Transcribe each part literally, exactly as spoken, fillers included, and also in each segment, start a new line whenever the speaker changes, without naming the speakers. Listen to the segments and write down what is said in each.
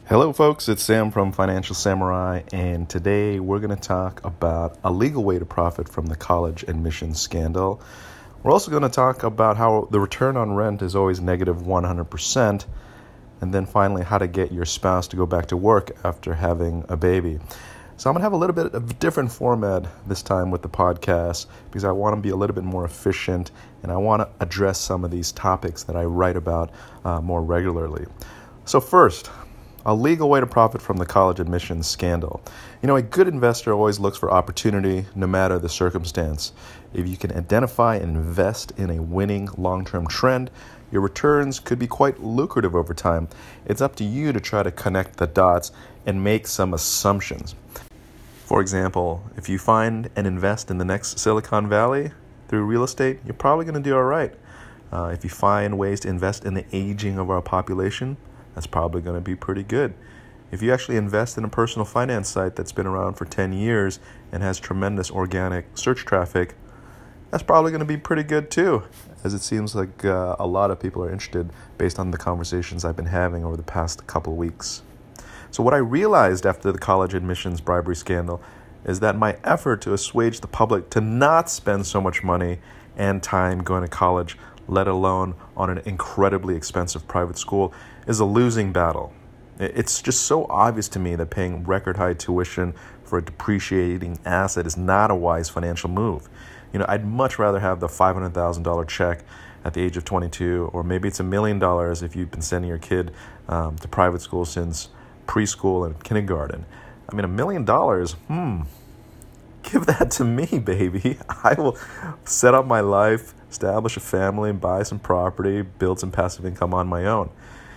Hello folks, it's Sam from Financial Samurai, and today we're going to talk about a legal way to profit from the college admissions scandal. We're also going to talk about how the return on rent is always negative one hundred percent, and then finally how to get your spouse to go back to work after having a baby. So I'm going to have a little bit of a different format this time with the podcast because I want to be a little bit more efficient and I want to address some of these topics that I write about uh, more regularly. So first, a legal way to profit from the college admissions scandal. You know, a good investor always looks for opportunity no matter the circumstance. If you can identify and invest in a winning long-term trend, your returns could be quite lucrative over time. It's up to you to try to connect the dots and make some assumptions. For example, if you find and invest in the next Silicon Valley through real estate, you're probably going to do all right. Uh, if you find ways to invest in the aging of our population, that's probably going to be pretty good. If you actually invest in a personal finance site that's been around for ten years and has tremendous organic search traffic, that's probably going to be pretty good too, as it seems like uh, a lot of people are interested based on the conversations I've been having over the past couple of weeks. So what I realized after the college admissions bribery scandal is that my effort to assuage the public to not spend so much money and time going to college, let alone on an incredibly expensive private school, is a losing battle. It's just so obvious to me that paying record high tuition for a depreciating asset is not a wise financial move. You know, I'd much rather have the five hundred thousand dollars check at the age of twenty-two, or maybe it's a million dollars if you've been sending your kid um, to private school since preschool and kindergarten. I mean, a million dollars, hmm, give that to me, baby. I will set up my life, establish a family, buy some property, build some passive income on my own.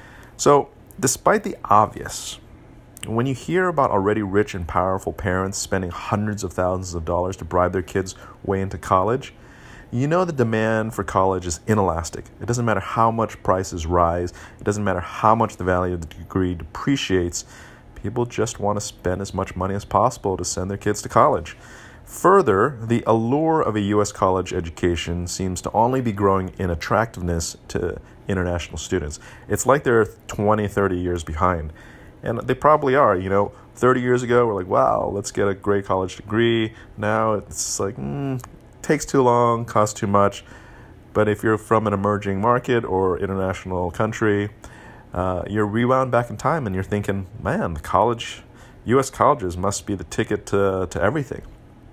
So, despite the obvious, when you hear about already rich and powerful parents spending hundreds of thousands of dollars to bribe their kids' way into college, you know the demand for college is inelastic. It doesn't matter how much prices rise. It doesn't matter how much the value of the degree depreciates. People just want to spend as much money as possible to send their kids to college. Further, the allure of a U S college education seems to only be growing in attractiveness to international students. It's like they're twenty, thirty years behind. And they probably are. You know, thirty years ago, we're like, wow, let's get a great college degree. Now it's like, mm, takes too long, costs too much. But if you're from an emerging market or international country, uh, you're rewound back in time and you're thinking, man, the college, U S colleges must be the ticket to, to everything.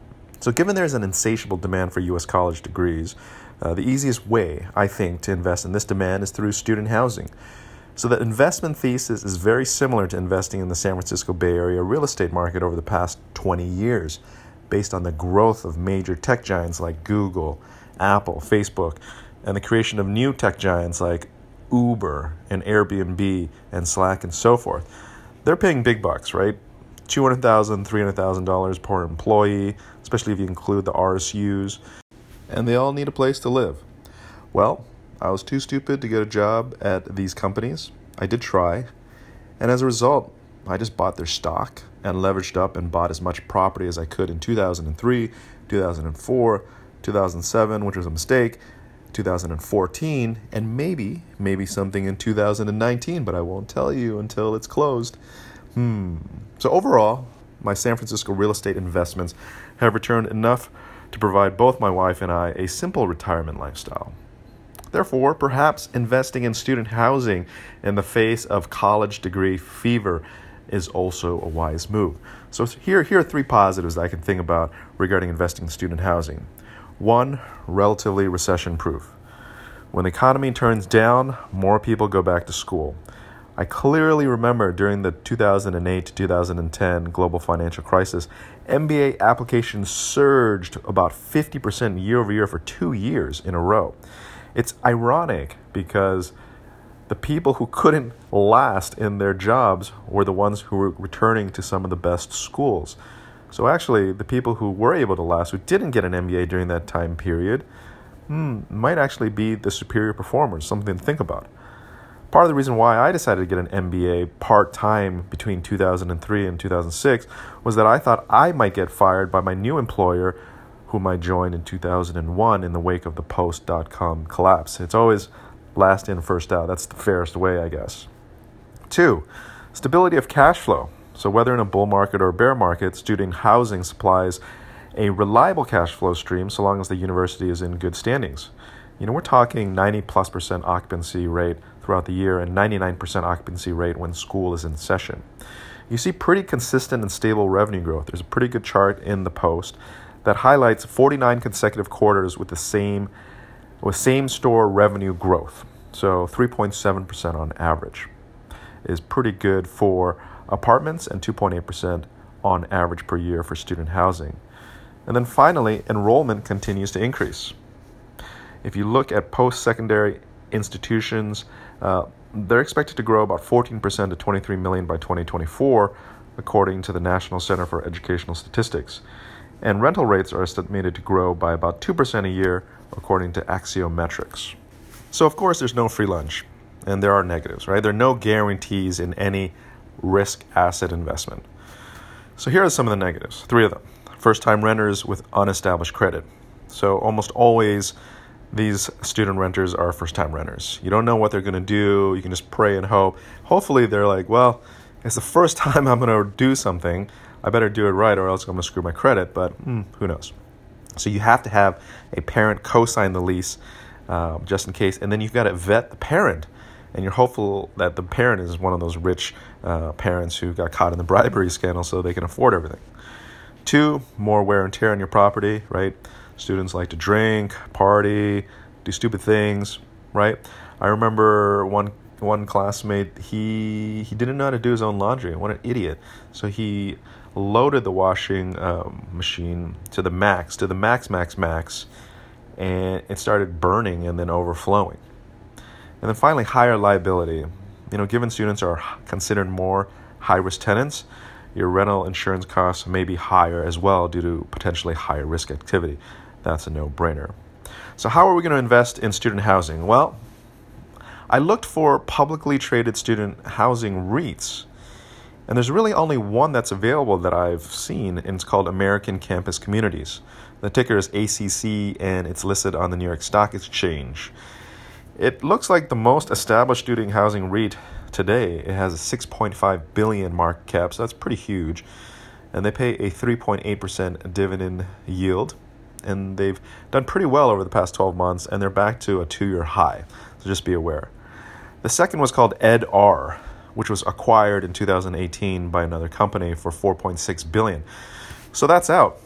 So given there's an insatiable demand for U S college degrees, uh, the easiest way, I think, to invest in this demand is through student housing. So the investment thesis is very similar to investing in the San Francisco Bay Area real estate market over the past twenty years, based on the growth of major tech giants like Google, Apple, Facebook, and the creation of new tech giants like Uber and Airbnb and Slack and so forth. They're paying big bucks, right? two hundred thousand dollars, three hundred thousand dollars per employee, especially if you include the R S Us, and they all need a place to live. Well, I was too stupid to get a job at these companies. I did try, and as a result, I just bought their stock and leveraged up and bought as much property as I could in two thousand three, two thousand four, two thousand seven, which was a mistake, two thousand fourteen, and maybe, maybe something in two thousand nineteen, but I won't tell you until it's closed. Hmm. So overall, my San Francisco real estate investments have returned enough to provide both my wife and I a simple retirement lifestyle. Therefore, perhaps investing in student housing in the face of college degree fever is also a wise move. So here, here are three positives that I can think about regarding investing in student housing. One, relatively recession-proof. When the economy turns down, more people go back to school. I clearly remember during the two thousand eight to two thousand ten global financial crisis, M B A applications surged about fifty percent year over year for two years in a row. It's ironic because the people who couldn't last in their jobs were the ones who were returning to some of the best schools. So actually, the people who were able to last, who didn't get an M B A during that time period, hmm, might actually be the superior performers, something to think about. Part of the reason why I decided to get an M B A part-time between two thousand three and two thousand six was that I thought I might get fired by my new employer, whom I joined in two thousand one in the wake of the Post dot com collapse. It's always last in, first out. That's the fairest way, I guess. Two, Stability of cash flow. So whether in a bull market or a bear market, student housing supplies a reliable cash flow stream so long as the university is in good standings. You know, we're talking ninety plus percent occupancy rate throughout the year and ninety-nine percent occupancy rate when school is in session. You see pretty consistent and stable revenue growth. There's a pretty good chart in the post that highlights forty-nine consecutive quarters with the same with same store revenue growth. So three point seven percent on average is pretty good for apartments and two point eight percent on average per year for student housing. And then finally, enrollment continues to increase. If you look at post-secondary institutions, uh, they're expected to grow about fourteen percent to twenty-three million by twenty twenty-four, according to the National Center for Educational Statistics. And rental rates are estimated to grow by about two percent a year, according to Axiometrics. So, of course, there's no free lunch, and there are negatives, right? There are no guarantees in any risk asset investment. So here are some of the negatives, three of them. First-time renters with unestablished credit. So almost always these student renters are first-time renters. You don't know what they're going to do. You can just pray and hope. Hopefully they're like, well, it's the first time I'm going to do something. I better do it right or else I'm going to screw my credit, but hmm, who knows. So you have to have a parent co-sign the lease uh, just in case, and then you've got to vet the parent. And you're hopeful that the parent is one of those rich uh, parents who got caught in the bribery scandal so they can afford everything. Two, more wear and tear on your property, right? Students like to drink, party, do stupid things, right? I remember one one classmate, he he didn't know how to do his own laundry. What an idiot. So he loaded the washing um, machine to the max, to the max, max, max, and it started burning and then overflowing. And then finally, higher liability. You know, given students are considered more high-risk tenants, your rental insurance costs may be higher as well due to potentially higher risk activity. That's a no-brainer. So how are we going to invest in student housing? Well, I looked for publicly traded student housing REITs, and there's really only one that's available that I've seen, and it's called American Campus Communities. The ticker is A C C, and it's listed on the New York Stock Exchange. It looks like the most established student housing REIT today. It has a six point five billion dollars market cap, so that's pretty huge. And they pay a three point eight percent dividend yield. And they've done pretty well over the past twelve months, and they're back to a two-year high. So just be aware. The second was called Ed R, which was acquired in two thousand eighteen by another company for four point six billion dollars. So that's out.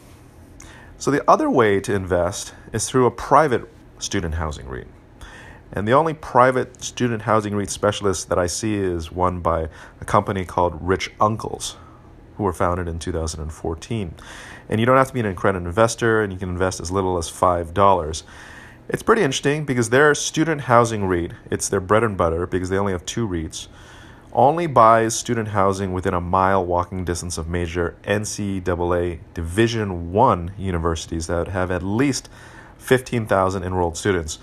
So the other way to invest is through a private student housing REIT. And the only private student housing REIT specialist that I see is one by a company called Rich Uncles, who were founded in two thousand fourteen. And you don't have to be an accredited investor, and you can invest as little as five dollars. It's pretty interesting because their student housing REIT, it's their bread and butter because they only have two REITs, only buys student housing within a mile walking distance of major N C double A Division One universities that have at least fifteen thousand enrolled students.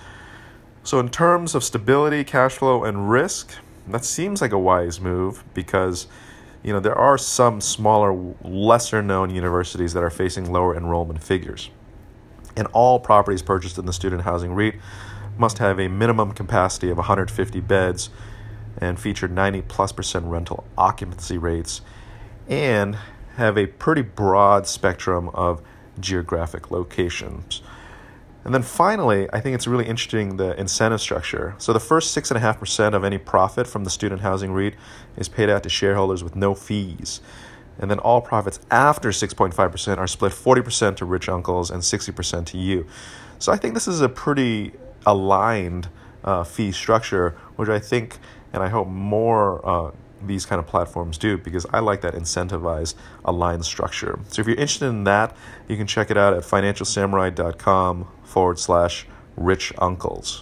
So in terms of stability, cash flow, and risk, that seems like a wise move because, you know, there are some smaller, lesser-known universities that are facing lower enrollment figures. And all properties purchased in the student housing REIT must have a minimum capacity of one hundred fifty beds and feature ninety plus percent rental occupancy rates and have a pretty broad spectrum of geographic locations. And then finally, I think it's really interesting, the incentive structure. So the first six point five percent of any profit from the student housing REIT is paid out to shareholders with no fees. And then all profits after six point five percent are split forty percent to Rich Uncles and sixty percent to you. So I think this is a pretty aligned uh, fee structure, which I think and I hope more uh, these kind of platforms do, because I like that incentivized, aligned structure. So if you're interested in that, you can check it out at financialsamurai.com forward slash rich uncles.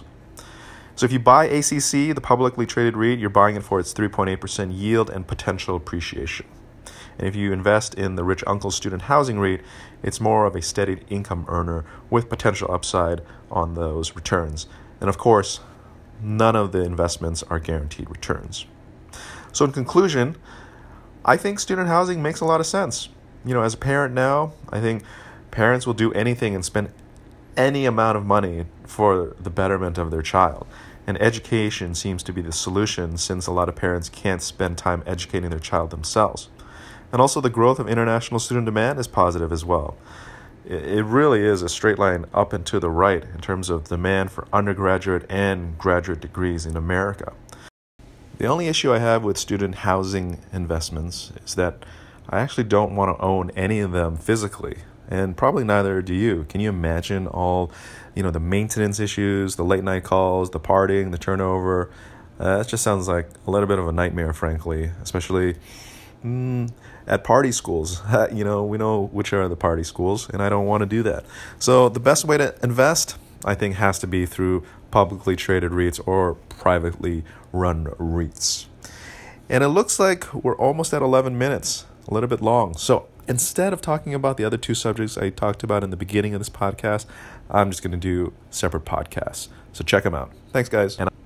So if you buy A C C, the publicly traded REIT, you're buying it for its three point eight percent yield and potential appreciation. And if you invest in the Rich Uncles Student Housing REIT, it's more of a steady income earner with potential upside on those returns. And of course, none of the investments are guaranteed returns. So in conclusion, I think student housing makes a lot of sense. You know, as a parent now, I think parents will do anything and spend any amount of money for the betterment of their child. And education seems to be the solution since a lot of parents can't spend time educating their child themselves. And also the growth of international student demand is positive as well. It really is a straight line up and to the right in terms of demand for undergraduate and graduate degrees in America. The only issue I have with student housing investments is that I actually don't want to own any of them physically, and probably neither do you. Can you imagine all, you know, the maintenance issues, the late night calls, the partying, the turnover? Uh, it just sounds like a little bit of a nightmare, frankly, especially mm, at party schools. You know, we know which are the party schools, and I don't want to do that. So the best way to invest, I think, has to be through publicly traded REITs or privately run REITs. And it looks like we're almost at eleven minutes, a little bit long. So instead of talking about the other two subjects I talked about in the beginning of this podcast, I'm just going to do separate podcasts. So check them out. Thanks, guys. And